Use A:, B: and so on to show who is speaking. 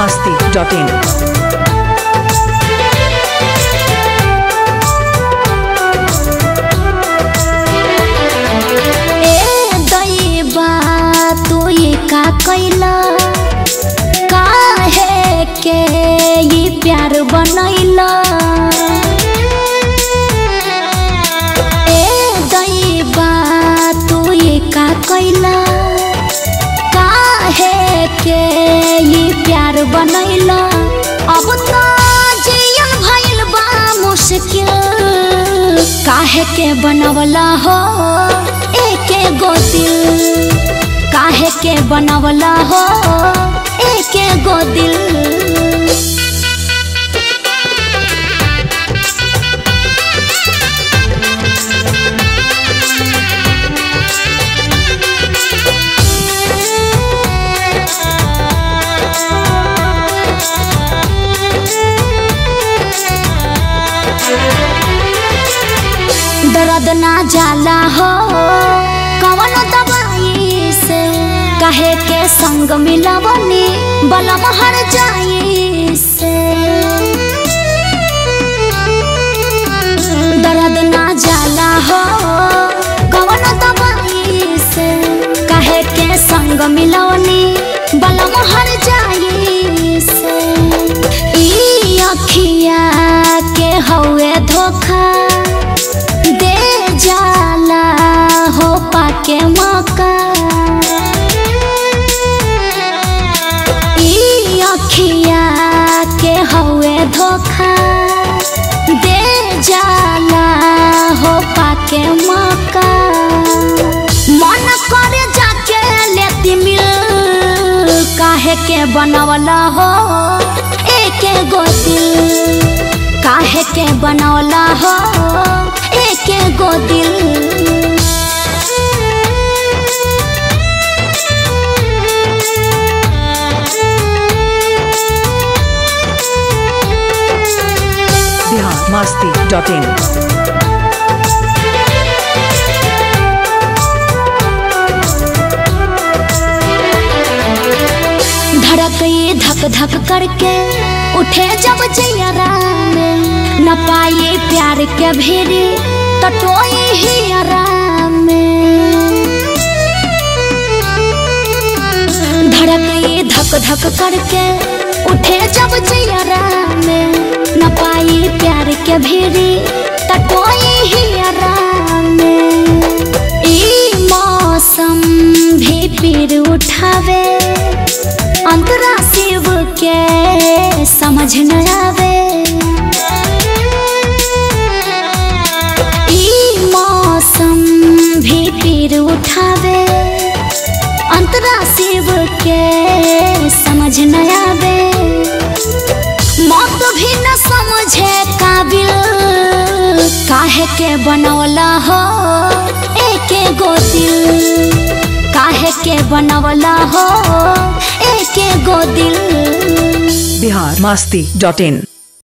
A: biharmasti.in
B: का कैला काहे के ये प्यार बनैला ए दैबा तू ये का कैला काहे के ये प्यार बनैला अब तो जियल भइल बा मुश्किल काहे के बनवला हो एके गो दिल काहे के बनवला हो एके गो दिल दर्द ना जाला हो कवन दवाई से काहे के संग मिलवनी बलम हर जाई से दर्द ना जाला हो कवन दवाई से काहे के संग मिलवनी बलम हर जाई से ई अखिया के हवे धोखा दे जाला हो पाके मौका ई अखिया के हवे धोखा दे जाला हो पाके मौका मन करे जाके लेती मिल काहे के बनवला हो एके गो दिल काहे के बनवला हो एके गो दिल
A: biharmasti.in
B: धड़कई धक धक करके उठे जब जयरा में न पाए प्यार के भेरी टटोई ही आराम में धड़कई धक धक करके उठे जब जयरा में न पाए प्यार के भेरी टटोई ही आराम में ई मौसम भी पीर उठावे अंतरा शिव के समझ न आवे ई मौसम भी पीर उठावे अंतरा शिव के समझ न आवे मौत भी न समझे काबिल काहे के बनवला हो एके गो दिल काहे के बनवला हो एके गो दिल
A: biharmasti.in